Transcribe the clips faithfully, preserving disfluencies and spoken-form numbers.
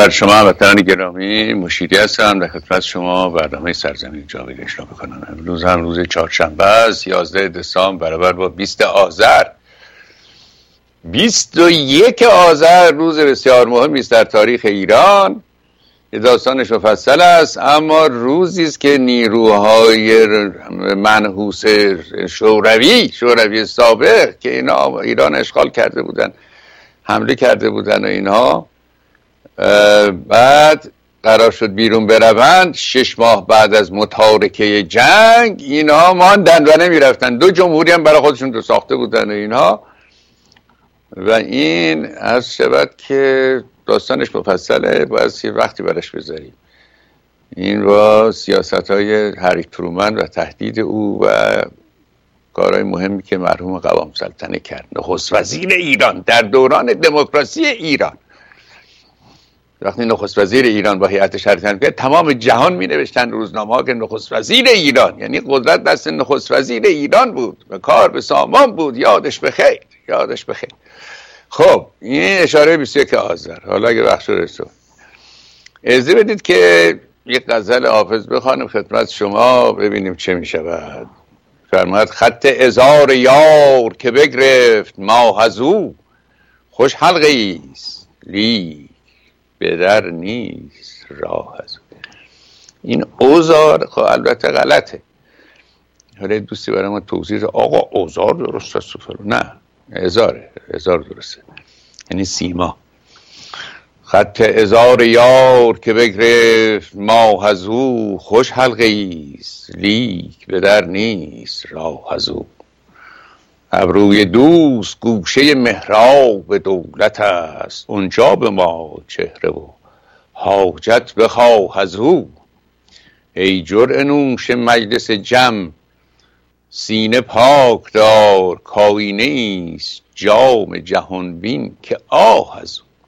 بر شما هموطنان گرامی، مشیری هستم. در خدمت شما برنامه سرزمین جاوید اجرا میکنم. امروز هم روز چهارشنبه است، یازده دسامبر برابر با بیست آذر. بیست و یک آذر روز بسیار مهمی است در تاریخ ایران. یه داستانش مفصل است، اما روزی است که نیروهای منحوس شوروی شوروی سابق که اینا ایران اشغال کرده بودن، حمله کرده بودن و اینها، بعد قرار شد بیرون بروند. شش ماه بعد از متارکه جنگ اینها ماندن و نمی رفتن. دو جمهوری هم برای خودشون دو ساخته بودن و اینها، و این عرض شود که داستانش مفصله، باید یه وقتی برش بذاریم. این با سیاست های هری ترومن و تهدید او و کارهای مهمی که مرحوم قوام سلطنه کرد، نخست وزیر ایران در دوران دموکراسی ایران. وقتی نخست وزیر ایران با هیئتش حرکت کرد، تمام جهان می نوشتن روزنامه‌ها که نخست وزیر ایران، یعنی قدرت دست نخست وزیر ایران بود و کار به سامان بود. یادش بخیر، یادش بخیر. خب این اشاره بیست و یک آذر. حالا اگه وقت شده تو اجازه بدید که یک غزل حافظ بخوانم خدمت شما، ببینیم چه می شود. فرماید: خط هزار یار که بگرفت ماه از او، خوش حلقه است لیک به در نیست راه از او. این اوزار خب البته غلطه. حالا دوستی برای ما توضیح ده. آقا اوزار درست است؟ نه، هزاره، هزار درسته، یعنی سیما. خط هزار یار که بگرفت ماه از او، خوش حلقه است لیک به در نیست راه از او. ابروی دوست گوشه محراب دولت است، اونجا به ما چهره و حاجت بخواه از او. ای جرعه نوش مجلس جم، سینه پاک دار، کاینه است جام جهان بین که آه از او.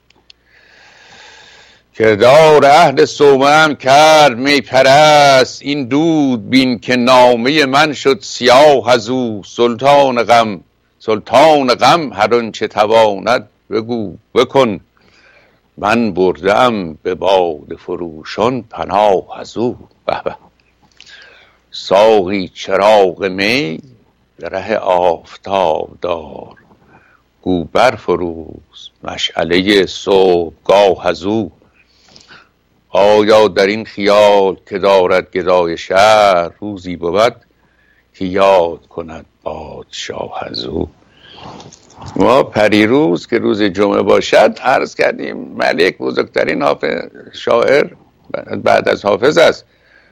کردار اهل صومعه ام کرد می پرست، این دود بین که نامه من شد سیاه از او. سلطان غم سلطان غم هر آنچه تواند بگو بکن، من بردم به باد فروشان پناه از او. به به. ساقی چراغ می به ره آفتاب دار، گو برفروز مشعله صبحگاه از او. آیا در این خیال که دارد گدای شهر، روزی بود که یاد کند پادشاه از او. ما پریروز که روز جمعه باشد عرض کردیم ملک بزرگترین حافظ شاعر بعد از حافظ است.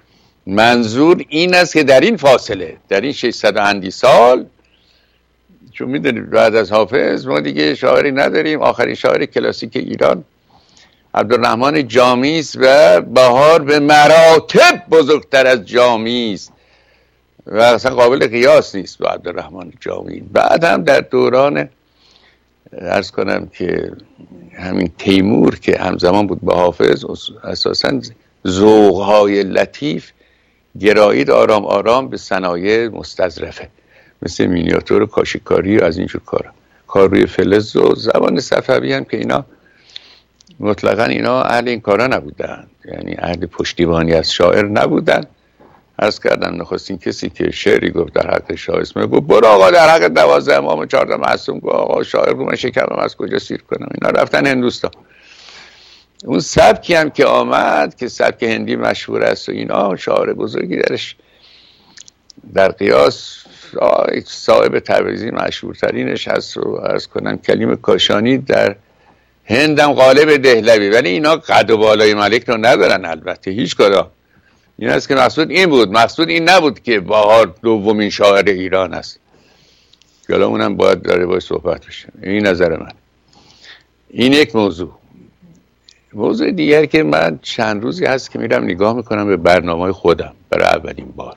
منظور این است که در این فاصله، در این ششصد اندی سال، چون میدونید بعد از حافظ ما دیگه شاعری نداریم. آخرین شاعر کلاسیک ایران عبدالرحمن جامی است و بهار به مراتب بزرگتر از جامی است و اصلا قابل قیاس نیست با عبدالرحمن جامی. بعد هم در دوران عرض کنم که همین تیمور که همزمان بود با حافظ، اساساً ذوق‌های لطیف گرایید آرام آرام به صنایع مستظرفه، مثل مینیاتور و کاشیکاری و از اینجور کارا، کار روی فلز و زبان صفوی هم که اینا مطلقاً اینا اهل این کارا نبودن، یعنی اهل پشتیبانی از شاعر نبودن. عرض کردم نخستین کسی که شعری گفت در حق شاه اسماعیل، گفت برو آقا در حق دوازده امام و چهارده معصوم، گفت آقا شاعر گفت من شکمم از کجا سیر کنم. اینا رفتن هندوستان. اون سبکی هم که آمد که سبک هندی مشهور است و اینا، شاعر بزرگی درش در قیاس صاحب تبریزی مشهورترینش هست رو عرض کنم کلیم کاشانی در هندم غالب دهلوی، ولی اینا قد و بالای ملک رو ندارن البته هیچ کدام. این است که مقصود این بود، مقصود این نبود که بهار دومین شاعر ایران است. حالا اونم باید داره باید صحبت بشه. این نظر من. این یک موضوع. موضوع دیگر که من چند روزی هست که میرم نگاه میکنم به برنامه خودم برای اولین بار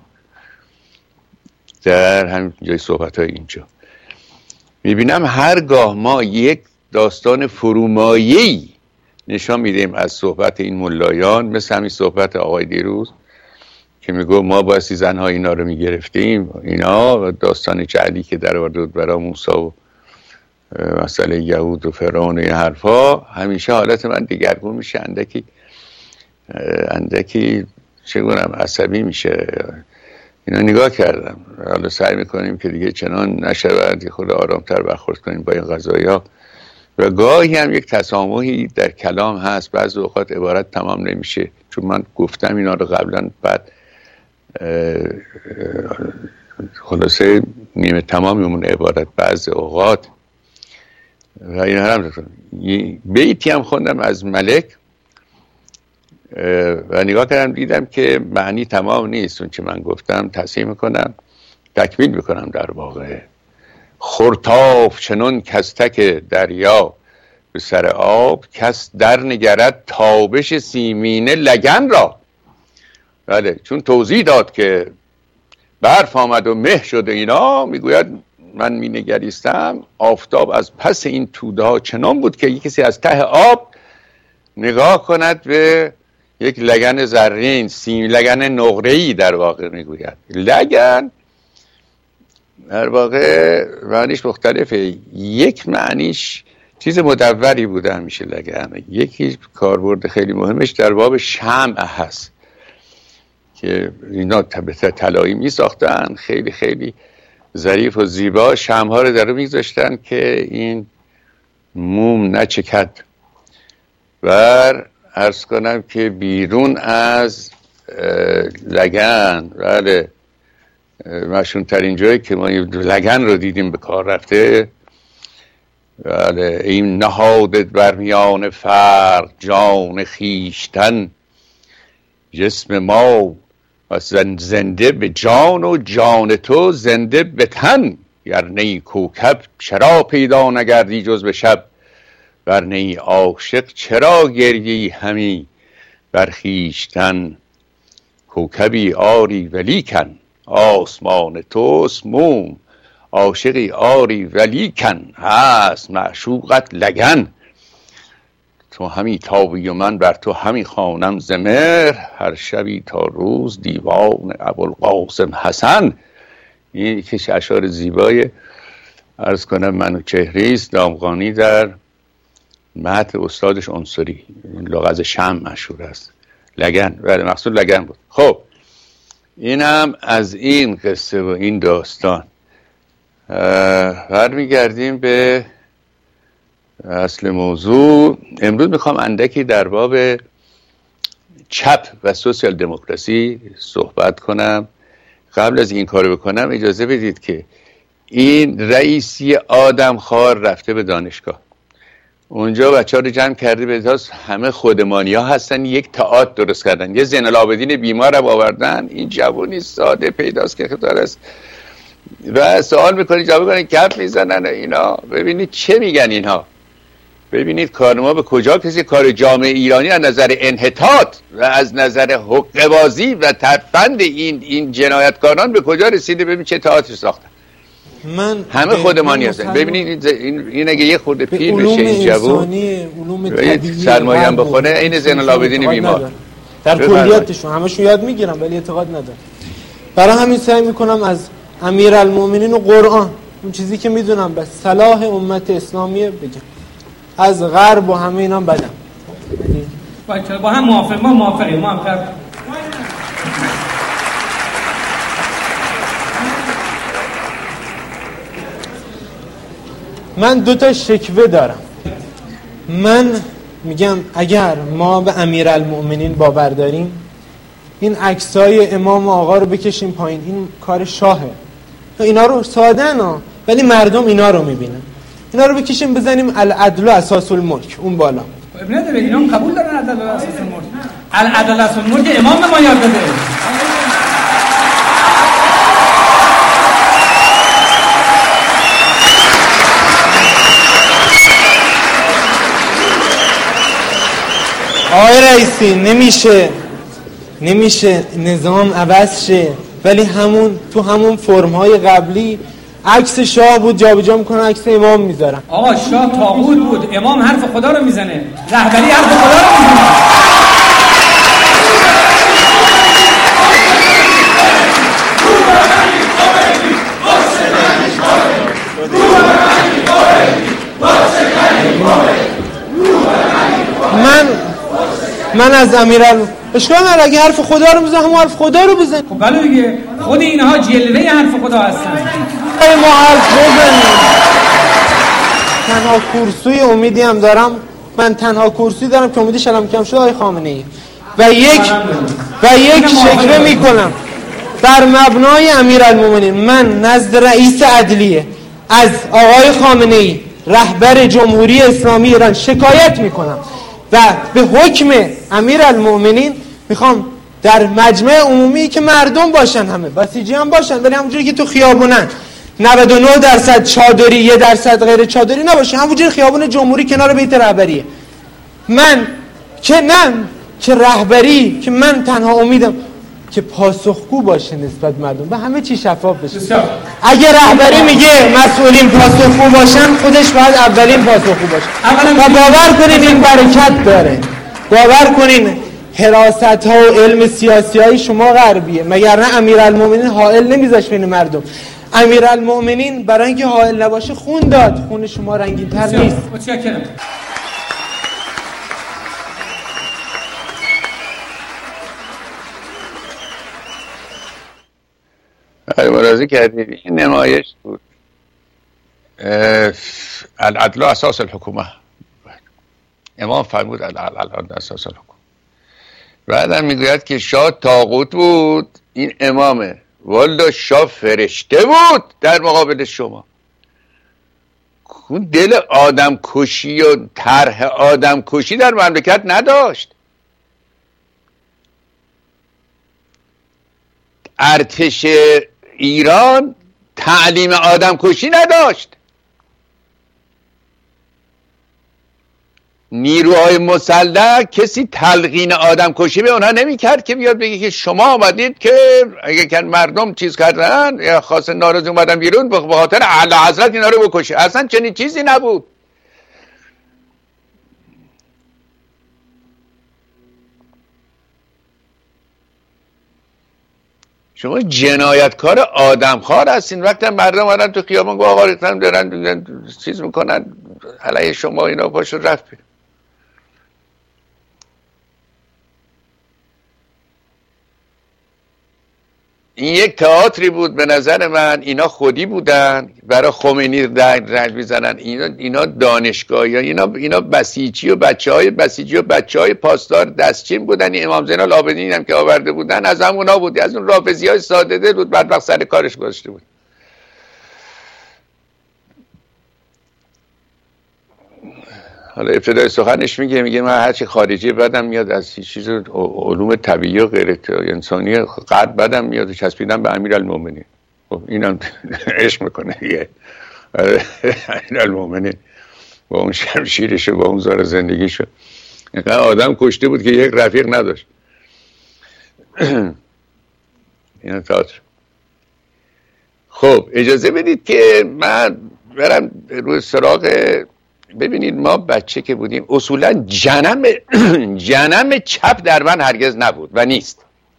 در همین جای صحبت های اینجا، میبینم هرگاه ما یک داستان فرومایه‌ای نشان میدیم از صحبت این ملایان، مثل همین صحبت آقای دیروز که میگو ما بایستی زنها اینا رو میگرفتیم، اینا داستان جعلی که در آورده بود برای موسی و مسئله یهود و فرعون و این حرفا، همیشه حالت من دگرگون میشه، اندکی اندکی چه گونم عصبی میشه. اینا نگاه کردم، حالا سعی میکنیم که دیگه چنان نشود، خود آرامتر برخورد کنیم با این قضایی ها. و گاهی هم یک تسامحی در کلام هست، بعضی اوقات عبارت تمام نمیشه، چون من گفتم اینا رو قبلا، بعد خلاصه نیمه تمامی اون عبارت بعضی اوقات. و این هم بیتی هم خوندم از ملک و نگاه کردم دیدم که معنی تمام نیست اون چه من گفتم، تصحیح میکنم، تکمیل میکنم. در واقع خورتاف چنون کستک دریا به سر آب، کس در نگرد تابش سیمینه لگن را. بله، چون توضیح داد که برف آمد و مه شد اینا، میگوید من می نگریستم آفتاب از پس این توده ها چنان بود که یک کسی از ته آب نگاه کند به یک لگن زرین، سیم لگن نقره‌ای در واقع میگوید. لگن در واقع معنیش مختلفه، یک معنیش چیز مدوری بوده همیشه لگن، یکی کاربرد خیلی مهمش در باب شمع هست که اینا طلایی می ساختن، خیلی خیلی ظریف و زیبا شمع‌ها رو در رو می‌گذاشتن که این موم نچکد. و عرض کنم که بیرون از لگن، بله، مشهور ترین جایی که ما لگن رو دیدیم به کار رفته، بله، این نهادت بر میان فرق جان خیشتن، جسم ما و زنده به جان و جان تو زنده به تن. گر نی کوکب چرا پیدا نگردی جز به شب، ور نی عاشق چرا گریی همی بر خویشتن. کوکبی آری ولیکن آسمان توست موم، عاشقی آری ولیکن هست معشوقت لگن. تو همی تابی و من بر تو همی خوانم ز مهر، هر شبی تا روز دیوان ابوالقاسم حسن. این یکیش اشعار زیبای عرض کنم منوچهری است، دامغانی در متن استادش عنصری، لغز شمع مشهور است. لگن، بله، مقصود لگن بود. خب اینم از این قصه و این داستان. برمیگردیم به اصل موضوع. امروز میخوام اندکی در باب چپ و سوسیال دموکراسی صحبت کنم. قبل از این کارو بکنم اجازه بدید که این رئیسی آدم خوار رفته به دانشگاه، اونجا بچه ها رو جمع کرده، به اساس همه خودمانی ها هستن، یک تئاتر درست کردن، یه زین العابدین بیمار رو آوردن، این جوونی ساده پیداست که خطار است و سوال میکنی جواب کنی، کف میزنن اینا. ببینید چه میگن اینها، ببینید کار ما به کجا کسی، کار جامعه ایرانی از نظر انحطاط و از نظر حقه‌بازی و ترفند این این جنایتکاران به کجا رسیده. ببین چه تئاتر ساختن. من همه خودمانی هستن. ببینید این این اگه یه خورده پیر بشه این جوون، علوم طبیعی سرمایه هم بخونه، این زین العابدین بیمار در کلیاتشون همشون یاد میگیرم ولی اعتقاد ندارم. برای همین سعی میکنم از امیرالمومنین و قرآن اون چیزی که میدونم به صلاح امت اسلامی بگم. از غرب و همه اینا بدم با هم موافق، ما موافقیم، ما هم کرد. من دو تا شکوه دارم. من میگم اگر ما به امیرالمومنین باور داریم، این عکسای امام آقا رو بکشیم پایین، این کار شاهه. اینا رو ساده نه ولی مردم اینا رو میبینن. اینا رو بکشیم بزنیم العدل اساس الملک اون بالا. ابن نداره، اینا هم قبول دارن عدل اساس الملک. العدل اساس الملک امام ما یاد داده. آقای رئیسی نمیشه نمیشه نظام عوض شه ولی همون تو همون فرم‌های قبلی عکس شاه بود جابجا میکنن عکس امام میذارن. آقا شاه طاغوت بود، امام حرف خدا رو میزنه، رهبری حرف خدا رو میزنه. من از امیرالمومنین اشکال نداره، اگه حرف خدا رو بزن همون حرف خدا رو بزن. خب بله دیگه، خود اینها جلوه حرف خدا هستن. ما حرف بزنیم. تنها کرسوی امیدی هم دارم، من تنها کرسوی دارم که امیدی شلم کم شده آقای خامنه ای و یک و یک شکوه میکنم بر مبنای امیرالمومنین. من نزد رئیس عدلیه از آقای خامنه ای رهبر جمهوری اسلامی ایران شکایت میکنم و به حکم امیرالمومنین میخوام در مجمع عمومی که مردم باشن، همه بسیجی هم باشن، ولی همونجوری که تو خیابونن نود و نه درصد چادری یک درصد غیر چادری نباشه، همونجوری خیابون جمهوری کنار بیت رهبریه. من که نه که رهبری که من تنها امیدم که پاسخگو باشه نسبت مردم و همه چی شفاف بشه. اگه رهبری میگه مسئولین پاسخگو باشن، خودش باید اولین پاسخگو باشه. و باور کنین این برکت داره، باور کنین حراست ها و علم سیاسی های شما غربیه، مگر نه امیرالمومنین حائل نمیذاش بین مردم. امیرالمومنین برای اینکه حائل نباشه خون داد، خون شما رنگین تر نیست. متشکرم. ملاحظه کردید این نمایش بود العدل اساس الحکومه، امام فرمود العدل اساس الحکومه. بعدم میگوید که شاه طاغوت بود، این امامه. والا شاه فرشته بود در مقابل شما. اون دل آدم کشی و طرح آدم کشی در مملکت نداشت. ارتش ایران تعلیم آدم کشی نداشت. نیروهای مسلح کسی تلقین آدم کشی به اونها نمی کرد که بیاد بگه که شما آمدید که اگه که مردم چیز کردن یا خاص ناراضی اومدن بیرون به خاطر اعلی حضرت اینا رو بکشه. اصلا چنین چیزی نبود. شما جنایتکار آدمخوار هستین. وقتی مردم آدم تو خیابان گو آقا ریختن دارن, دارن چیز میکنن علیه شما، اینا پاشو رفت. این یک تئاتری بود به نظر من. اینا خودی بودن برای خمینی رنج میزنن. اینا اینا دانشگاهی، اینا اینا بسیجی و بچهای بسیجی و بچهای پاسدار دستچین بودن. این امام زین العابدین هم که آورده بودن از همونا بود، از اون رافضیای ساده دل بود، بعد وقت سر کارش گذاشته بود. حالا ابتدای سخنش میگه میگه من هرچی خارجی بدم میاد، از چیز علوم طبیعی و غیر انسانی غرب بدم میاد، چسبیدن به امیرالمومنین. خب اینم عشق میکنه دیگه. امیرالمومنین با اون شمشیرش و با اون زار زندگیشو اینقدر آدم کشته بود که یک رفیق نداشت. اینا تئاتر. خب اجازه بدید که من برم روی سراغ. ببینید ما بچه که بودیم اصولا جنم جنم چپ در من هرگز نبود و نیست.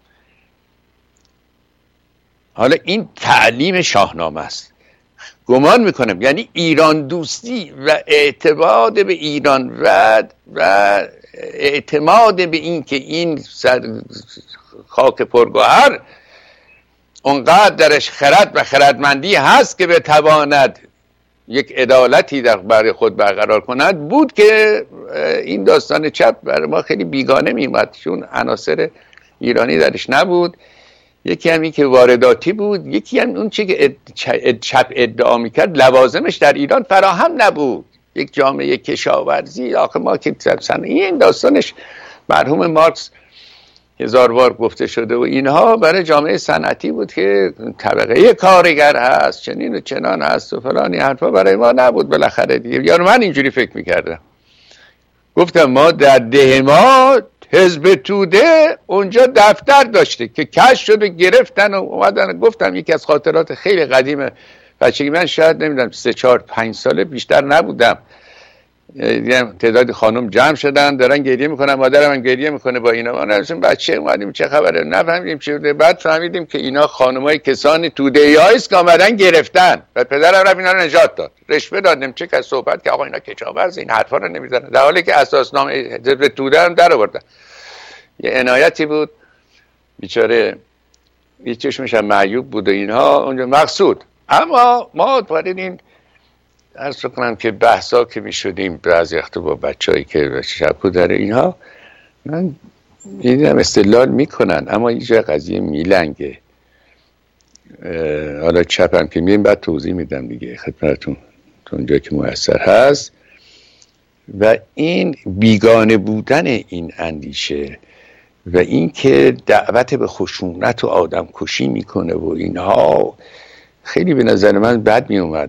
حالا این تعلیم شاهنامه است. گمان میکنم یعنی ایران دوستی و اعتماد به ایران و و اعتماد به این که این خاک پرگوهر اونقدر درش خرد و خردمندی هست که بتواند یک عدالتی در برای خود برقرار کند بود که این داستان چپ برای ما خیلی بیگانه میومد، چون عناصر ایرانی درش نبود. یکی هم این که وارداتی بود، یکی هم اون چی که چپ ادعا میکرد لوازمش در ایران فراهم نبود. یک جامعه کشاورزی، آخه ما که این داستانش مرحوم مارکس هزار بار گفته شده و اینها برای جامعه صنعتی بود که طبقه کارگر هست، چنین و چنان هست و فلانی حرفا برای ما نبود. بالاخره دیگه یا من اینجوری فکر میکردم. گفتم ما در ده ما حزب توده اونجا دفتر داشته که کش شده گرفتن و اومدن. گفتم یکی از خاطرات خیلی قدیم بچگی من، شاید نمیدونم سه چهار پنج ساله بیشتر نبودم، تعداد خانم جمع شدن دارن گریه میکنن، مادرم هم گریه میکنه با اینا. ما نمیدونم بچه اومدیم چه خبره، نفهمیدیم چی بوده. بعد فهمیدیم که اینا خانمای کسان توده‌ای است که آمدن گرفتن و پدرم رفت اینا رو نجات داد، رشوه دادیم چه که صحبت که آقا اینا کشاورز این حرفا رو نمیزنن، در حالی که اساسنامه حزب توده هم در آوردن. یه عنایتی بود، بیچاره یه چشمش هم معیوب بود و اینها اونجا مقصود. اما ما باید این عرض کنم که بحثا که می شدیم بعضی وقتا با بچه هایی که شبکو داره اینها، من دیدم استدلال میکنن اما اینجا قضیه میلنگه. حالا چپم که میریم بعد توضیح میدم دیگه خدمتتون تو اونجا که موثر هست. و این بیگانه بودن این اندیشه و این که دعوت به خشونت و آدم کشی میکنه و اینها خیلی به نظر من بد میومد.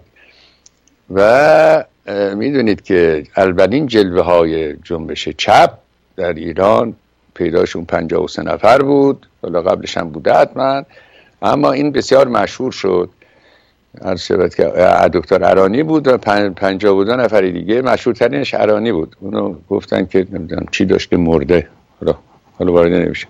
و میدونید که اولین جلوه های جنبش چپ در ایران پیداشون پنجاه و سه نفر بود، حالا قبلش هم بوده حتما، اما این بسیار مشهور شد. هر شبت که دکتر ارانی بود و پنجاه و دو نفر دیگه، مشهورترینش ارانی بود. اونو گفتن که نمیدونم چی داشت که مرده، حالا حالا وارد نمیشه.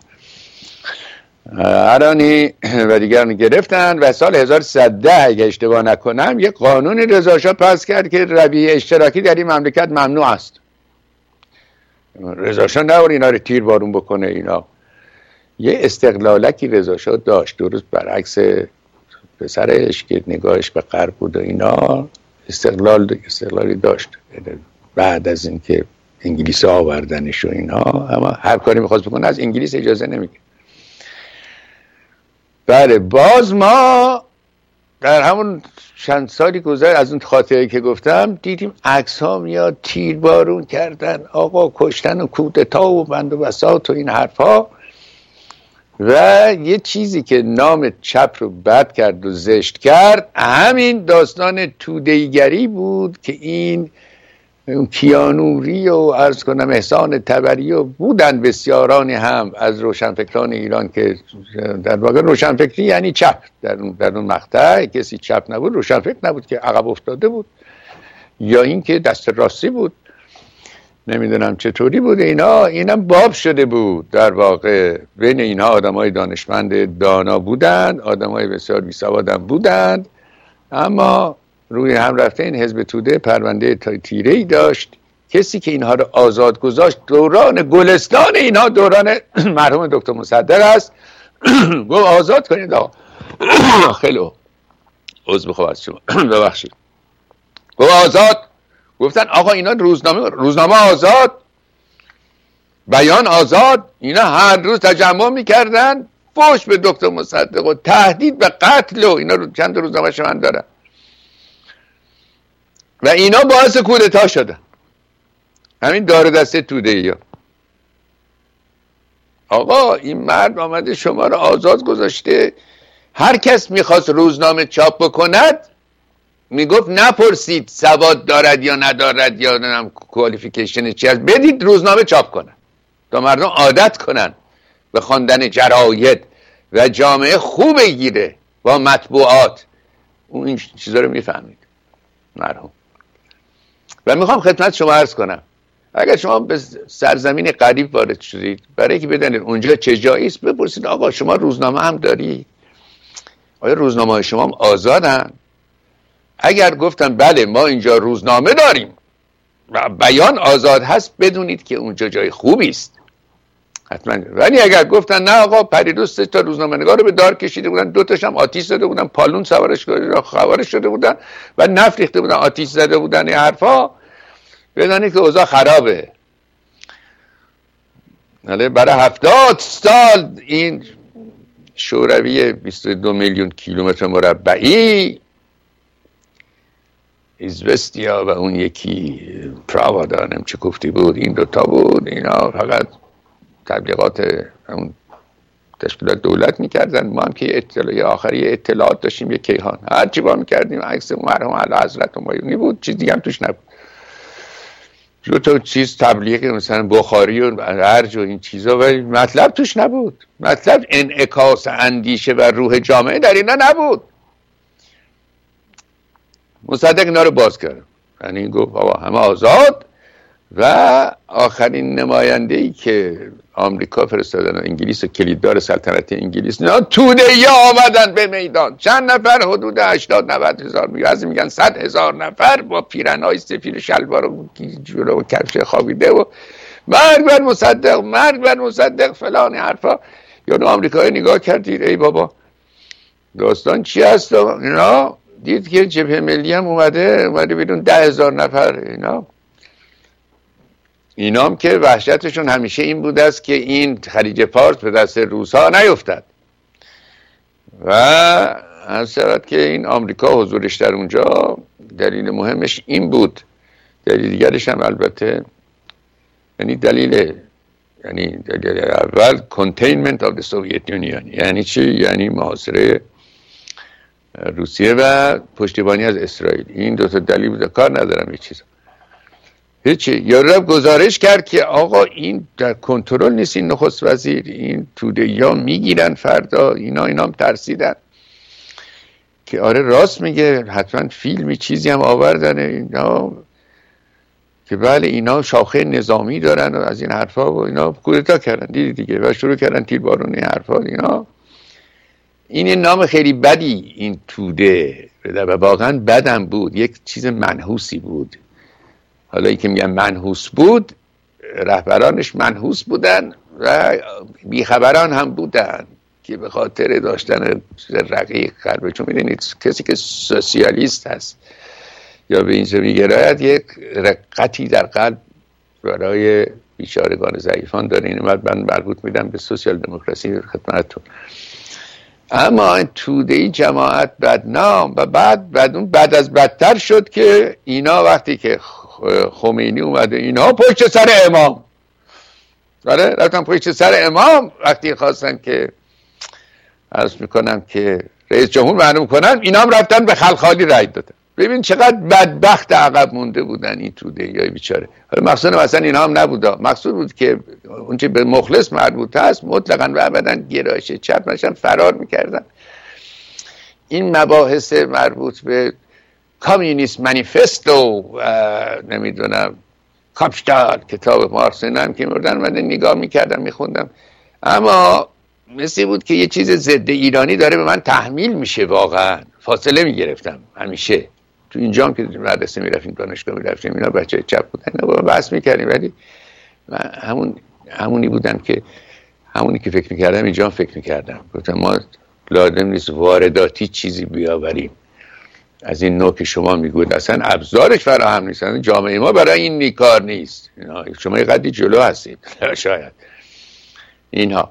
ارانی و دیگران گرفتن و سال هزار و سیصد و ده اگه اشتباه نکنم یک قانون رضا شاه پاس کرد که رویه اشتراکی در این مملکت ممنوع است. رضا شاه نباید اینا رو تیر بارون بکنه. اینا یه استقلالکی رضا شاه داشت، درست برعکس پسرش که نگاهش به غرب بود و اینا. استقلال استقلالی داشت بعد از اینکه انگلیس آوردنش و اینا، اما هر کاری میخواست بکنه از انگلیس اجازه نمیگه. بله، باز ما در همون چند سالی گذشت از اون خاطره که گفتم دیدیم عکس ها میاد تیر بارون کردن، آقا کشتن و کودتا و بند و بساط و این حرفا. و یه چیزی که نام چپ رو بد کرد و زشت کرد همین داستان توده‌ایگری بود که این کیانوری و عرض کنم احسان طبری و بودن بسیارانی هم از روشنفکران ایران که در واقع روشنفکری یعنی چپ در اون در اون مقطع کسی چپ نبود، روشنفکر نبود که عقب افتاده بود یا اینکه دست راستی بود، نمیدونم چطوری بود. اینا اینم باب شده بود. در واقع بین اینها آدمای دانشمند دانا بودند، آدمای بسیار بیسوادم بودند، اما روی هم رفته این حزب توده پرونده تیره‌ای داشت. کسی که اینها رو آزاد گذاشت دوران گلستان اینها دوران مرحوم دکتر مصدق است. گفت آزاد کنید آقا. خیلی عذر میخوام از شما، ببخشید. گفت آزاد. گفتن آقا اینا روزنامه روزنامه آزاد، بیان آزاد. اینا هر روز تجمع میکردن فوش به دکتر مصدق و تهدید به قتل و اینا رو چند روزنامه من دارن و اینا باعث کودتا شدن. همین دار دسته توده‌ای ها. آقا این مرد آمده شما رو آزاد گذاشته، هر کس میخواست روزنامه چاپ بکند میگفت نپرسید سواد دارد یا ندارد یا نمیدونم کوالیفیکیشن چی هست، بدید روزنامه چاپ کنن تا مردم عادت کنن به خواندن جراید و جامعه خوب بگیره با مطبوعات. اون این چیزا رو میفهمید مرحوم. و میخوام خدمت شما عرض کنم اگر شما به سرزمین غریب وارد شدید، برای که بدونید اونجا چه جایی است، بپرسید آقا شما روزنامه هم داری؟ آیا روزنامه های شما هم آزادن؟ اگر گفتن بله ما اینجا روزنامه داریم و بیان آزاد هست، بدونید که اونجا جای خوبی است حتما. ولی اگر گفتن نه آقا پریروز سه تا روزنامه نگار رو به دار کشیده بودن، دو تاش هم آتش زده بودن، پالون سوارش خوارش شده بودن و نفت ریخته بودن، آتش زده بودن، این حرفا، بدونید که اوضاع خرابه. برای هفتاد سال این شوروی بیست و دو میلیون کیلومتر مربعی ایزوستیا و اون یکی پراوا دارم چه گفتی بود، این دوتا بود، اینا فقط تبلیغات اون تشکیلات دولت میکردن. ما هم که اطلاعی آخری اطلاعات داشتیم، یک کیهان هر چی با میکردیم عکس مرحوم اعلی حضرت همایونی بود، چیز دیگه هم توش نبود. جو تو چیز تبلیغی مثلا بخاری و ارج و این چیزا، ولی مطلب توش نبود. مطلب انعکاس اندیشه و روح جامعه در اینا نبود. مصدق اینا رو باز کرد، یعنی گفت آقا همه آزاد. و آخرین نماینده‌ای که آمریکا فرستادن، انگلیس و کلیددار سلطنت انگلیس، نه توده‌ای آمدن به میدان، چند نفر؟ حدود هشتاد نود هزار، میگن از میگن صد هزار نفر با پیرنهای سفید شلوار و جوراب و کفش خوابیده و مرگ بر مصدق، مرگ بر مصدق، فلان حرفا. یا آمریکایی نگاه کردید ای بابا داستان چی هست اینا، دید که جبهه ملی هم اومده اومده بیرون ده هزار نفر. اینا اینا هم که وحشتشون همیشه این بود است که این خلیج فارس به دست روس‌ها نیفتد و از شود که این آمریکا حضورش در اونجا دلیل مهمش این بود. دلیل دیگرش هم البته یعنی دلیل یعنی دلیل اول containment of the Soviet Union. یعنی چی؟ یعنی محاصره روسیه و پشتیبانی از اسرائیل. این دو تا دلیل بود. کار ندارم این چیزا هیچی. یارو گزارش کرد که آقا این در کنترل نیست، این نخست وزیر، این توده یا میگیرن فردا. اینا اینا هم ترسیدن که آره راست میگه، حتما فیلمی چیزی هم آوردن اینا که بله اینا شاخه نظامی دارن و از این حرفا و اینا کودتا کردن دیدی دیگه و شروع کردن تیربارون این حرفا. اینا این نام خیلی بدی این توده و واقعا بدم بود، یک چیز منحوسی بود. حالا این که میگن منحوس بود، رهبرانش منحوس بودن و بیخبران هم بودن که به خاطر داشتن رقیق قلبه. چون میدونید کسی که سوسیالیست هست یا به این میگراید یک رقتی در قلب برای بیچارگان ضعیفان داره. این من مربوط میدم به سوسیال دموکراسی خدمتتون. اما این توده‌ای جماعت بدنام و بعد بعد اون بعد از بدتر شد که اینا وقتی که خمینی اومده اینا پشت سر امام آره رفتن پشت سر امام وقتی خواستن که عرض میکنم که رئیس جمهور معلوم کنن، اینا هم رفتن به خلخالی رای دادن. ببین چقدر بدبخت عقب مونده بودن این توده یا بیچاره. حالا مقصود مثلا اینا هم نبودا، مقصود بود که اون چه به مخلص مربوط هست مطلقاً و ابداً گرایش چپ نشن، فرار میکردن. این مباحث مربوط به کامیونیست منیفستو نمیدونم کاپشتال کتاب مارکس هم که مردن من نگاه میکردم میخوندم، اما مثل بود که یه چیز ضد ایرانی داره به من تحمیل میشه. واقعا فاصله میگرفتم همیشه. تو اینجا هم که مدرسه میرفتیم دانشگاه میرفتیم اینا بچه چپ بودن اینا با بحث میکردیم، ولی همون همونی بودن که همونی که فکر میکردم اینجا هم فکر میکردم. گفتم ما لازم نیست وارداتی چیزی بیاوریم از این نوع که شما میگوید، اصلا ابزارش فراهم نیست، جامعه ما برای این نیکار نیست. شما یه قدری جلو هستید شاید. اینها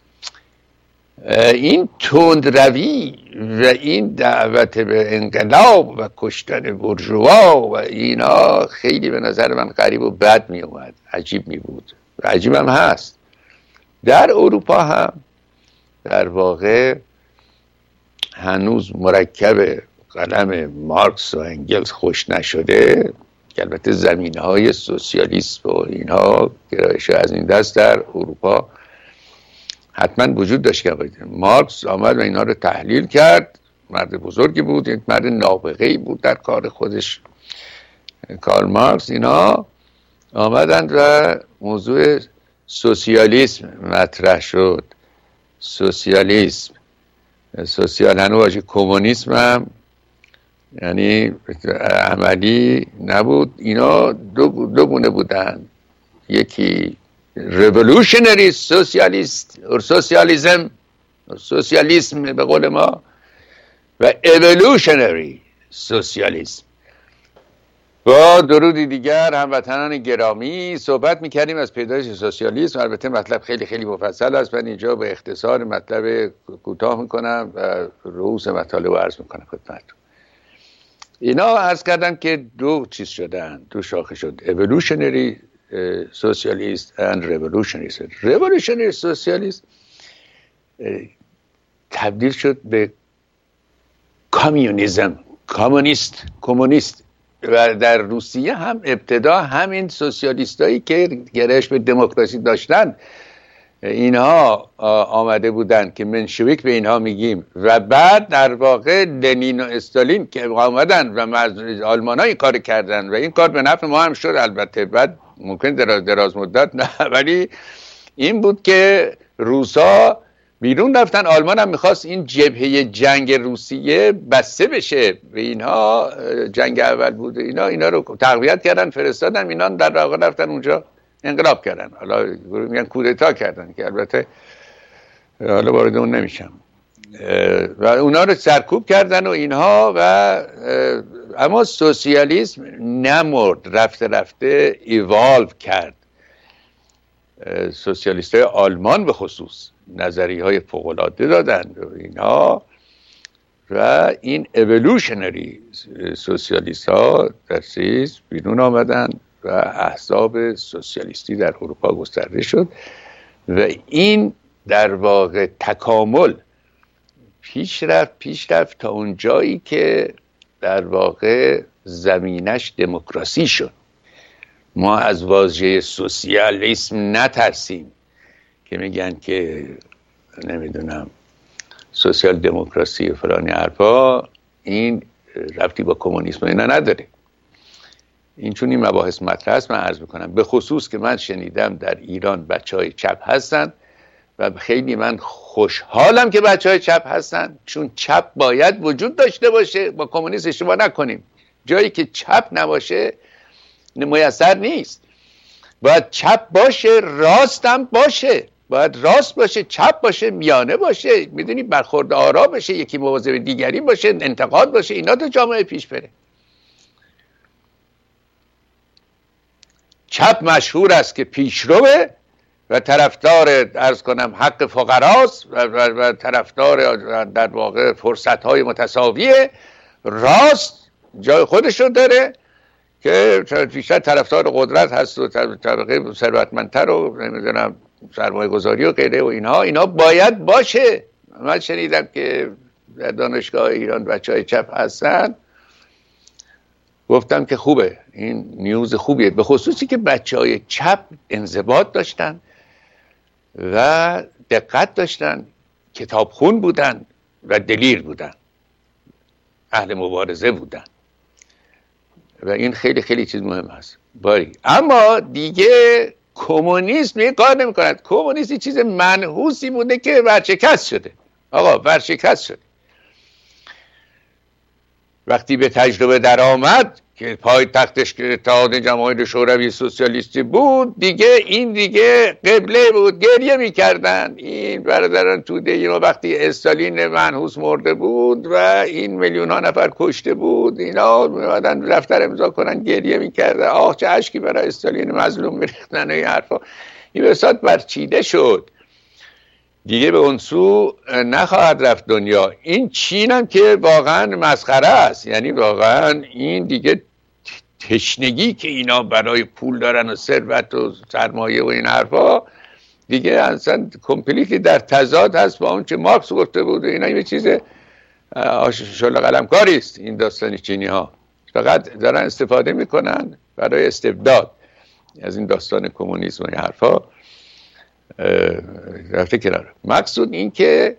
این تندروی و این دعوت به انقلاب و کشتن بورژوا و اینا خیلی به نظر من غریب و بد می اومد، عجیب می بود و عجیب هم هست. در اروپا هم در واقع هنوز مرکب قلم مارکس و انگلس خوش نشده که البته زمینه های سوسیالیسم و اینها گرایش از این دست در اروپا حتما وجود داشت. که مارکس آمد و اینا رو تحلیل کرد، مرد بزرگی بود، یک مرد نابغه‌ای بود در کار خودش. کارل مارکس اینا آمدند و موضوع سوسیالیسم مطرح شد. سوسیالیسم سوسیال هنو باشه، کمونیسم هم یعنی عملی نبود. اینا دو, دو گونه بودن، یکی revolutionary سوسیالیست و سوسیالیسم سوسیالیسم به قول ما و evolutionary سوسیالیسم. با درودی دیگر هموطنان گرامی صحبت میکردیم از پیدایش سوسیالیسم. البته مطلب خیلی خیلی مفصل است، من اینجا به اختصار مطلب کوتاه میکنم و رؤوس مطالب عرض میکنم خدمتتون. اینا عرض کردم که دو چیز شدن، دو شاخه شد، evolutionary سوسیالیست and revolutionary. revolutionary سوسیالیست تبدیل شد به کامیونیسم، کمونیست کمونیست و در روسیه هم ابتدا همین سوسیالیستایی که گرایش به دموکراسی داشتن اینها آمده بودن که منشویک به اینها میگیم، و بعد در واقع لنین و استالین که آمدن و آلمان ها این کار کردن و این کار به نفع ما هم شد. البته بعد ممکن دراز, دراز مدت نه، ولی این بود که روسا بیرون رفتن. آلمان هم میخواست این جبهه جنگ روسیه بسته بشه به اینها، جنگ اول بود اینا اینا رو تقویت کردن فرستادن، اینا در واقع رفتن اونجا انقلاب کردن، حالا میگن کودتا کردن که البته حالا وارد اون نمیشم، و اونا رو سرکوب کردن و اینها. و اما سوسیالیسم نمرد، رفته رفته ایوالو کرد. سوسیالیست های آلمان به خصوص نظریه های فوق‌العاده دادند و اینها، و این اِوولوشنری سوسیالیست ها در چیز بیرون آمدن و احزاب سوسیالیستی در اروپا گسترده شد و این در واقع تکامل پیش رفت پیش رفت تا اون جایی که در واقع زمینش دموکراسی شد. ما از واژه سوسیالیسم نترسیم که میگن که نمیدونم سوسیال دموکراسی و فلانی حرفا، این ربطی با کمونیسم اینا نداره. این چون این مباحث مطرح است من عرض میکنم، به خصوص که من شنیدم در ایران بچه های چپ هستن و خیلی من خوشحالم که بچه های چپ هستن، چون چپ باید وجود داشته باشه. با کمونیسم اشتباه نکنیم، جایی که چپ نباشه میسر نیست. باید چپ باشه، راست هم باشه، باید راست باشه، چپ باشه، میانه باشه، میدونی برخورد آرا باشه، یکی مواظب دیگری باشه، انتقاد باشه، اینا تو جامعه پیش بره. چپ مشهور است که پیشروه و طرفدار عرض کنم حق فقراست و, و, و طرفدار در واقع فرصت‌های متساویه. راست جای خودش رو داره که بیشتر طرفدار قدرت هست و طبقه ثروتمندتر و نمیدونم سرمایه گذاری و غیره و اینها اینها باید باشه. من شنیدم که در دانشگاه ایران بچه های چپ هستن، گفتم که خوبه، این نیوز خوبیه، به خصوصی که بچه های چپ انضباط داشتن و دقت داشتن، کتابخون بودن و دلیر بودن، اهل مبارزه بودن و این خیلی خیلی چیز مهم هست. باری اما دیگه کمونیسم یه کار نمی کند. کمونیسم چیز منحوسی بوده که ورشکست شده. آقا ورشکست شده. وقتی به تجربه در آمد که پای تختش که اتحاد جماهیر شوروی سوسیالیستی بود، دیگه این دیگه قبله بود، گریه میکردن این برادران توده اینا وقتی استالین منحوس مرده بود و این میلیون ها نفر کشته بود، اینا میادن رفتر امضا کنن، گریه میکردن، آه چه اشکی برای استالین مظلوم میریختن و این حرفا. این بساط برچیده شد، دیگه به اون سو نخواهد رفت دنیا. این چین هم که واقعا مسخره است، یعنی واقعا این دیگه تشنگی که اینا برای پول دارن و ثروت و سرمایه و این حرفا دیگه اصلا کمپلیتی در تضاد هست با اون چه مارکس گفته بود. اینا یه چیز شل قلم کاری است. این داستانی چینی ها فقط دارن استفاده میکنن برای استبداد از این داستان کمونیسم و این حرفا رفته کنار. مقصود این که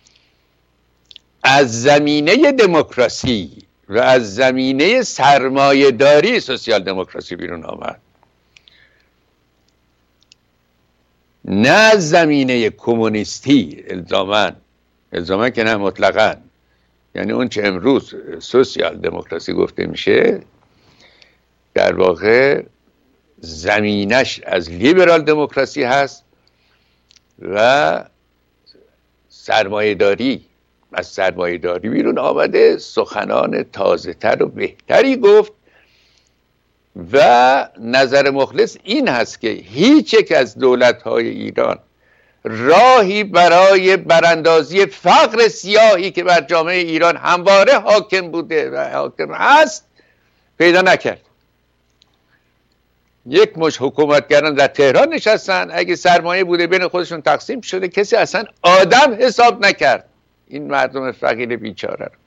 از زمینه دموکراسی و از زمینه سرمایه داری سوسیال دموکراسی بیرون آمد، نه از زمینه کمونیستی الزاماً الزاماً که نه مطلقاً. یعنی اون چه امروز سوسیال دموکراسی گفته میشه در واقع زمینش از لیبرال دموکراسی هست و سرمایه داری. از سرمایه داری بیرون آمده، سخنان تازه تر و بهتری گفت و نظر مخلص این هست که هیچ یک از دولت‌های ایران راهی برای براندازی فقر سیاهی که بر جامعه ایران همواره حاکم بوده و حاکم هست پیدا نکرد. یک مش حکومتگران در تهران نشستن، اگه سرمایه بوده بین خودشون تقسیم شده، کسی اصلا آدم حساب نکرد این مردم فقیر بیچاره رو.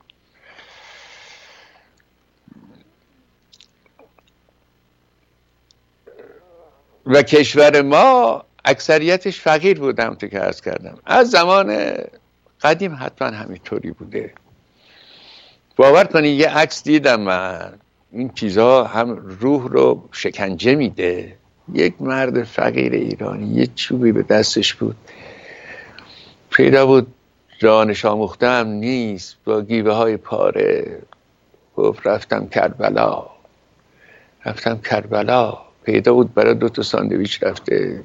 و کشور ما اکثریتش فقیر بوده، همونطور که عرض کردم. از زمان قدیم حتما همینطوری بوده. باور کنید یه عکس دیدم من، این چیزها هم روح رو شکنجه میده. یک مرد فقیر ایرانی یه چوبی به دستش بود، پیدا بود دانش آموخته هم نیست، با گیوه های پاره گفت رفتم کربلا رفتم کربلا پیدا بود برای دو تا ساندویچ رفته.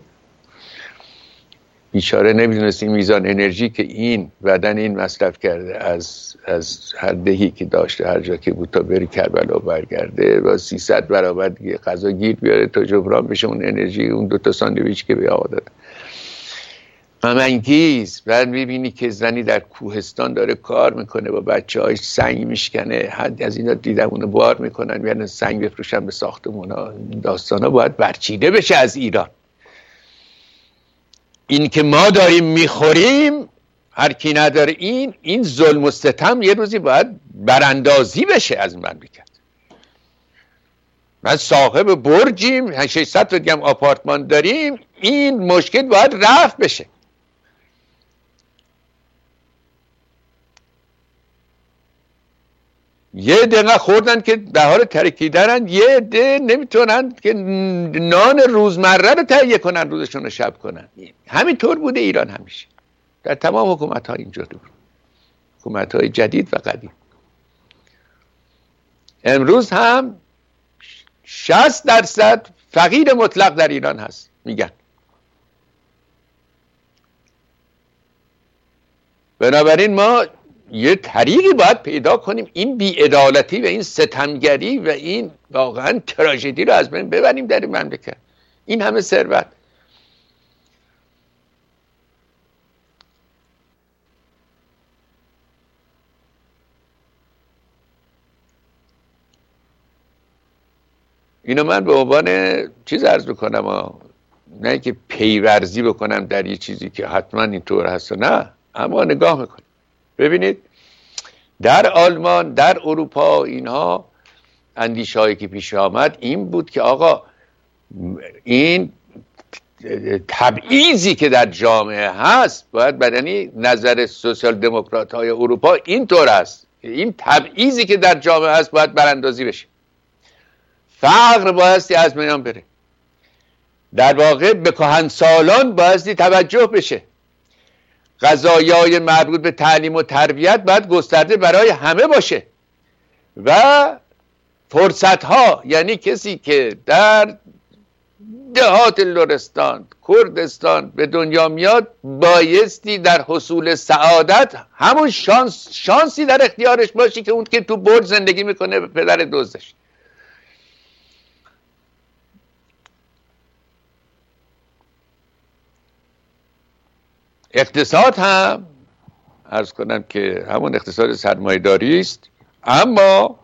بیچاره نمیدونست این میزان انرژی که این بدن این مصرف کرده از از هر دهی که داشته هر جا که بود تا بری کربلا برگرده با سیصد برابر دیگه غذا گیر بیاره تا جبران بشه اون انرژی اون دو تا ساندویچ که به آقا دادن. غم انگیز. بعد میبینی که زنی در کوهستان داره کار میکنه با بچه هاش سنگ میشکنه. حد از اینا دیدم اونو بار میکنن میارن سنگ بفروشن به ساختمون ها. داستان ها باید برچیده بشه از ایران. این که ما داریم میخوریم هر کی نداره این این ظلم و ستم یه روزی باید براندازی بشه از مملکت. من صاحب برجیم ششصد تا دیگه آپارتمان داریم این مشکل باید رفع بشه. یه عده خوردن که در حال ترکیدنن، یه عده نمیتونن که نان روزمره رو تهیه کنن روزشون رو شب کنن. همینطور بوده ایران همیشه در تمام حکومت ها اینجوری بود، حکومت های جدید و قدیم. امروز هم شصت درصد فقیر مطلق در ایران هست میگن. بنابراین ما یه طریقی باید پیدا کنیم این بی‌عدالتی و این ستمگری و این واقعا تراژدی رو از بین ببریم در این مملکت. این همه ثروت. اینو من به عنوان چیز عرض بکنم، نه که پیورزی بکنم در یه چیزی که حتما اینطور هست، نه، اما نگاه میکنم. ببینید در آلمان، در اروپا، اینها اندیشه هایی که پیش آمد این بود که آقا این تبعیضی که در جامعه هست باید بدنی نظر سوسیال دموکرات های اروپا اینطور است، این تبعیضی که در جامعه هست باید براندازی بشه، فقر بایستی از میان بره، در واقع به کهنسالان بایستی توجه بشه، قضایای مربوط به تعلیم و تربیت باید گسترده برای همه باشه و فرصت ها، یعنی کسی که در دهات لرستان، کردستان به دنیا میاد بایستی در حصول سعادت همون شانس شانسی در اختیارش باشی که اون که تو برج زندگی میکنه به پدر دزدش. اقتصاد هم عرض کنم که همون اقتصاد سرمایه‌داری است، اما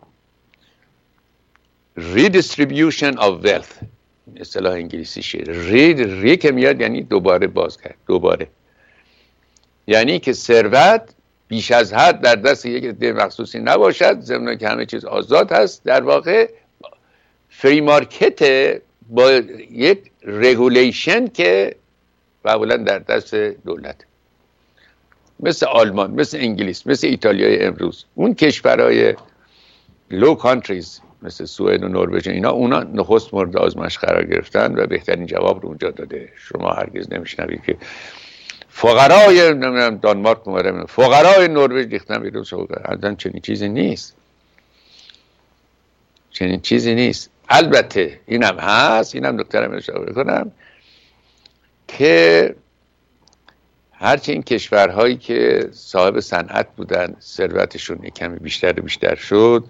redistribution of wealth اصطلاح انگلیسیشه. ری ری که میاد یعنی دوباره بازگرد، دوباره یعنی که ثروت بیش از حد در دست یک عده مخصوصی نباشد، ضمن که همه چیز آزاد هست. در واقع فری مارکت با یک رگولیشن که معمولا در دست دولت، مثل آلمان، مثل انگلیس، مثل ایتالیای امروز. اون کشورهای لو کانتریز مثل سوئد و نروژ اینا، اونا نخست مورد آزمایش قرار گرفتن و بهترین جواب رو اونجا داده. شما هرگز نمیشنوید که فقرای نمیدونم دانمارک اومدن، فقرای نروژ ریختن بیرون سوق. اصلا چنین چیزی نیست، چنین چیزی نیست. البته اینم هست، اینم دکترم اشاره کنم که هرچه این کشورهایی که صاحب صنعت بودن ثروتشون کمی بیشتر و بیشتر شد،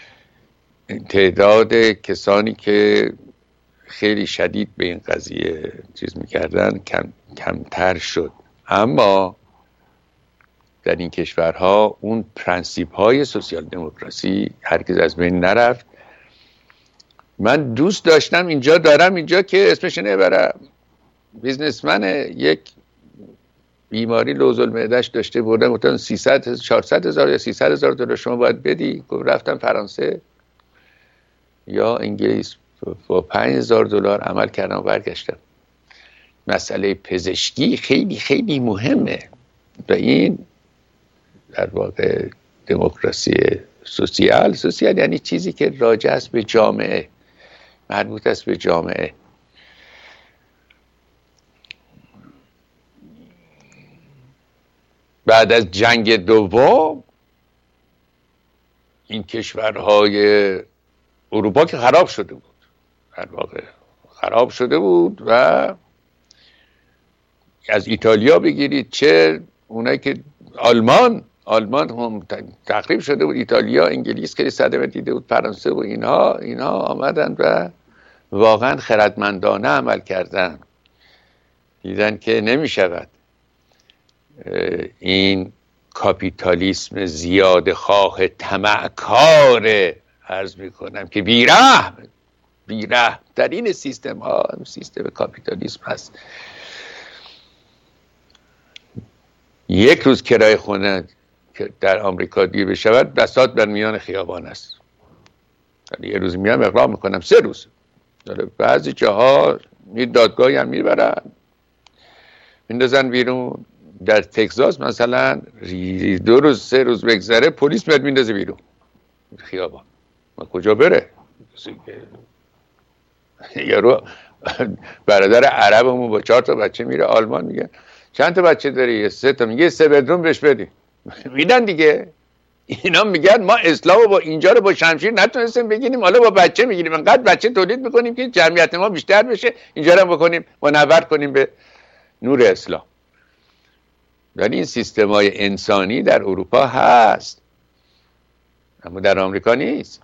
تعداد کسانی که خیلی شدید به این قضیه چیز میکردن کم کمتر شد. اما در این کشورها اون پرنسیپ های سوسیال دموکراسی هرگز از بین نرفت. من دوست داشتم اینجا دارم اینجا که اسمش نبرم، بیزنسمن یک بیماری لوز المعده‌اش داشته، بردن گفتن سیصد چهارصد هزار یا سیصد هزار دلار شما باید بدی. رفتم فرانسه یا انگلیس با پنج هزار دلار عمل کردم و برگشتم. مسئله پزشکی خیلی خیلی مهمه و این در واقع دموکراسی سوسیال. سوسیال یعنی چیزی که راجع است به جامعه، مربوط است به جامعه. بعد از جنگ دوم این کشورهای اروپا که خراب شده بود، در واقع خراب شده بود و از ایتالیا بگیرید چه اونایی که آلمان آلمان هم تخریب شده بود، ایتالیا، انگلیس که صدمه دیده بود، فرانسه و اینها اینها آمدن و واقعا خردمندانه عمل کردن، دیدن که نمی شود این کاپیتالیسم زیاده خواه طمعکار، عرض میکنم که بیرحم بیرحم در این سیستم ها، سیستم کاپیتالیسم هست. یک روز کرایه خونه که در آمریکا دیر بشود بساط بر میان خیابان است. یه روز میام اقرار میکنم سه روز. بعضی جاها یه دادگاهی هم میبرن میندازن بیرون. در تگزاس مثلا دو روز سه روز بگذره پلیس میاد میندازه بیرون خیابان. ما کجا بره؟ یارو برادر عربمون با چهار تا بچه میره آلمان، میگه چند تا بچه داری؟ یه سه تا. میگه سه بدروم بهش بدی. میدن دیگه. اینا میگن ما اسلامو با اینجا رو با شمشیر نتونستیم بگیریم، حالا با بچه میگیریم. انقدر بچه تولید میکنیم که جمعیت ما بیشتر بشه، اینجا رو بکنیم منور کنیم به نور اسلام. ولی این سیستم‌های انسانی در اروپا هست اما در آمریکا نیست.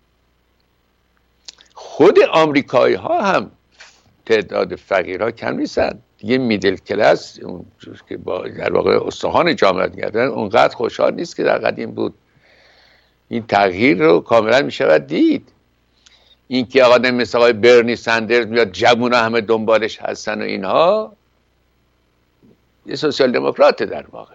خود آمریکایی ها هم تعداد فقیرها کم نیستن دیگه. میدل کلاس اون که با در واقع استخوان جامعه گردن اونقدر خوشحال نیست که در قدیم بود. این تغییر رو کاملا میشود دید. این که آقا مثل آقای برنی سندرز میاد جوونا همه دنبالش هستن و اینها، یه سوسیال دموکراته در واقع.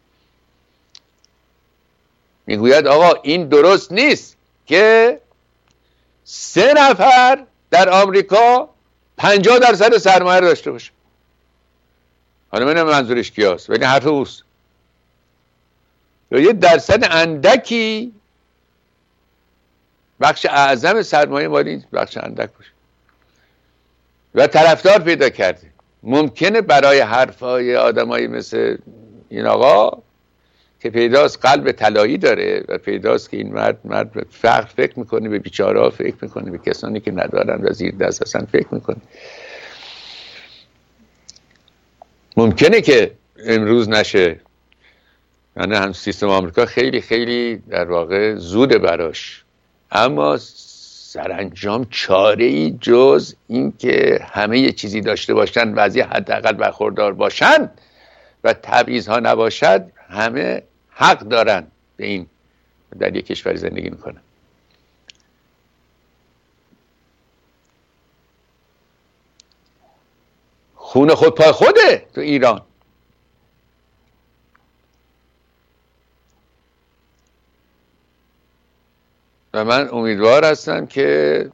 میگوید آقا این درست نیست که سه نفر در آمریکا پنجاه درصد سرمایه داشته باشه. حالا من منظورش کیاست ولی حرف اوست. یه درصد اندکی بخش اعظم سرمایه مالی بخش اندک باشه و طرفدار پیدا کرده. ممکنه برای حرفای آدمایی مثل این آقا که پیداست قلب طلایی داره و پیداست که این مرد مرد به فقر فکر میکنه، به بیچاره ها فکر میکنه، به کسانی که ندارن و زیر دست هستن فکر میکنه. ممکنه که امروز نشه، یعنی هم سیستم آمریکا خیلی خیلی در واقع زوده براش، اما سرانجام چاره‌ای جز این که همه یه چیزی داشته باشن و از یه حداقل برخوردار باشن و تبعیض‌ها نباشد، همه حق دارن به این در یک کشور زندگی میکنن. خون خود پای خوده تو ایران. و من امیدوار هستم که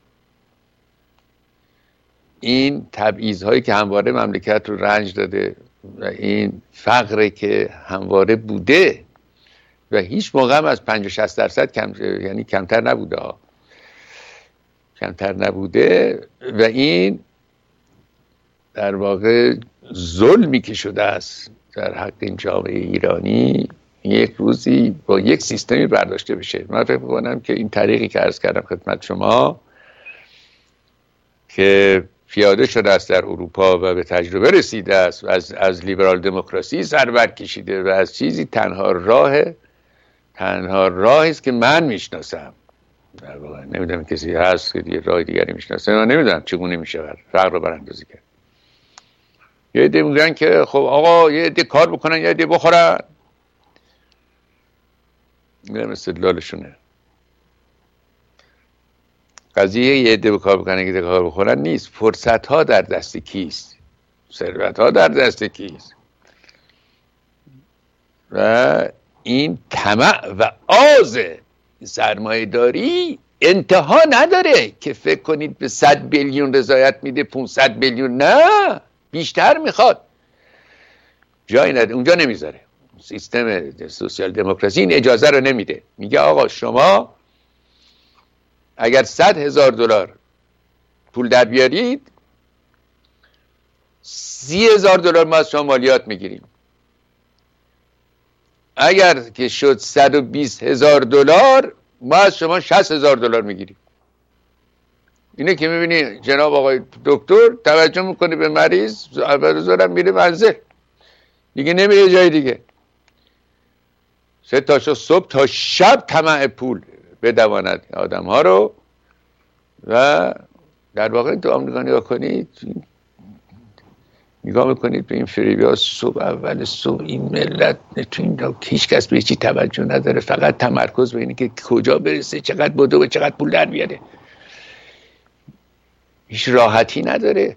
این تبعیض‌هایی که همواره مملکت رو رنج داده و این فقری که همواره بوده و هیچ موقع هم از پنجاه شصت درصد کم، یعنی کمتر نبوده ها. کمتر نبوده و این در واقع ظلمی که شده است در حق این جامعه ایرانی یک روزی با یک سیستمی برداشته بشه. من فکر می‌کنم که این طریقی که عرض کردم خدمت شما که پیاده شده است در اروپا و به تجربه رسیده است و از, از لیبرال دموکراسی سر برکشیده و از چیزی تنها راه تنها راهی است که من میشناسم. در واقع نمیدونم کسی هست که دیگه راه دیگری میشناسه. من نمیدونم چگونه میشه فقر رو براندازی کرد. یه عده میگن که خب آقا یه عده کار بکنن یه عده بخورن. میگم استدلالشونه. قضیه یه عده کار بکنن یه عده کار بخورن نیست. فرصت ها در دست کیست؟ ثروت ها در دست کیست؟ و این طمع و آز سرمایه داری انتها نداره که فکر کنید به صد بیلیون رضایت میده، پانصد بیلیون نه، بیشتر میخواد. جایی نده، اونجا نمیذاره. سیستم سوسیال دموکراسی این اجازه رو نمیده. میگه آقا شما اگر صد هزار دلار پول در بیارید سی هزار دلار ما از شما مالیات میگیریم. اگر که شد صد و بیست هزار دلار ما از شما شصت هزار دلار میگیریم. اینه که میبینی جناب آقای دکتر توجه میکنه به مریض، اول زورم میره منزل دیگه، نمیره جای دیگه، سه تاشو صبح تا شب طمع پول بدواند آدم ها رو. و در واقع تو آمریکا نگاه کنید، نگاه میکنید به این فریبی ها، صبح اول صبح این ملت تو این هیچ کس به چی توجه نداره، فقط تمرکز به اینه که کجا برسه، چقدر بوده و چقدر پول در بیاره، هیچ راحتی نداره.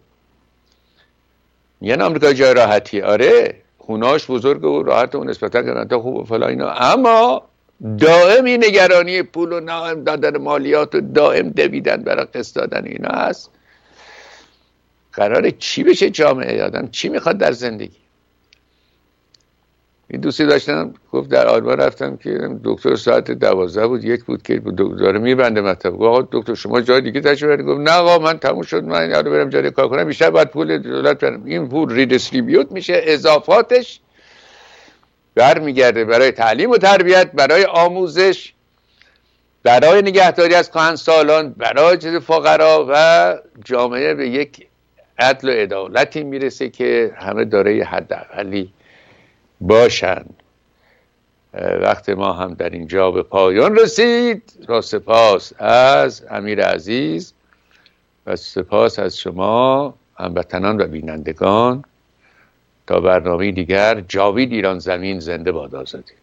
میگن آمریکا جای راحتی، آره خونهاش بزرگ و راحت و نسبتا گرانتا خوب و فلا اینا، اما دائم این نگرانی پول و نائم دادن مالیات و دائم دویدن برای قسط دادن اینا هست. قراره چی بشه جامعه آدم؟ چی میخواد در زندگی؟ این دوستی داشتم گفت در آلمان رفتم که دکتر ساعت دوازده بود یک بود که داره میبنده مطلب، گفت آقا دکتر شما جای دیگه تشریف ببرید؟ گفت نه آقا من تموم شد، من یارو برم جای کار کنم، بیشتر باید پول دولت برم. این پول ریدیستریبیوت میشه، اضافاتش برمیگرده برای تعلیم و تربیت، برای آموزش، برای نگهداری از کهنسالان، برای چیز فقرا، و جامعه به یک عدل و عدالتی میرسه که همه داره حداقلی باشن. وقت ما هم در اینجا به پایان رسید. را سپاس از امیر عزیز و سپاس از شما هموطنان و بینندگان. تا برنامه دیگر، جاوید ایران زمین، زنده باد آزادی.